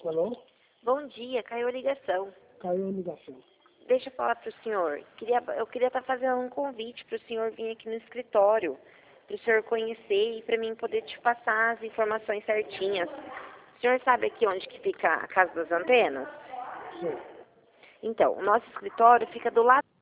Alô? Bom dia, caiu a ligação. Caiu a ligação. Deixa eu falar para o senhor. Eu queria estar fazendo um convite para o senhor vir aqui no escritório, para o senhor conhecer e para mim poder te passar as informações certinhas. O senhor sabe aqui onde que fica a Casa das Antenas? Sim. Então, o nosso escritório fica do lado